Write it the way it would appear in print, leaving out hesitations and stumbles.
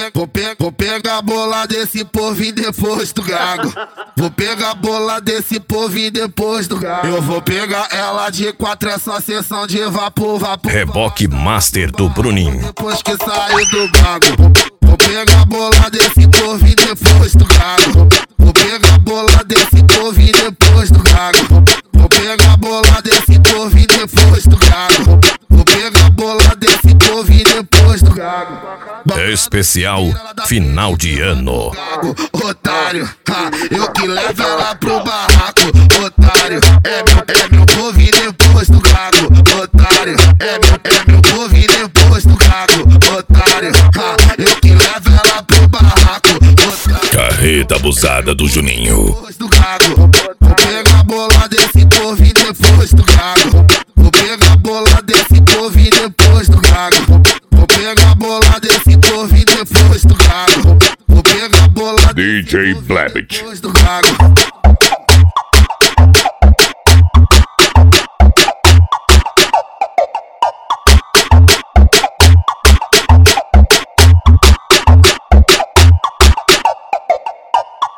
Vou pegar a bola desse povinho depois do gago. Vou pegar a bola desse povinho depois do gago. Eu vou pegar ela de 4, é só sessão de vapor. Reboque Master do Bruninho. Depois que sair do gago. Vou pegar a bola desse povinho depois do gago. Vou pegar a bola desse povinho depois do gago. Vou pegar a bola desse povinho depois do gago. Vou pegar a bola desse povinho depois do gago. Especial final de ano. Otário, eu que levo ela pro barraco. Otário, é meu povinho depois do gago. Otário, é meu povinho depois do gago. Otário, eu que levo ela pro barraco. Otário, carreta abusada do Juninho. depois do gago. Vou pegar a bola desse povinho depois do gago. Vou pegar a bola desse povinho depois do gago. Vou pegar a bola desse povinho depois do gago. Vou pegar a bola DJ Blabbit. depois do gago.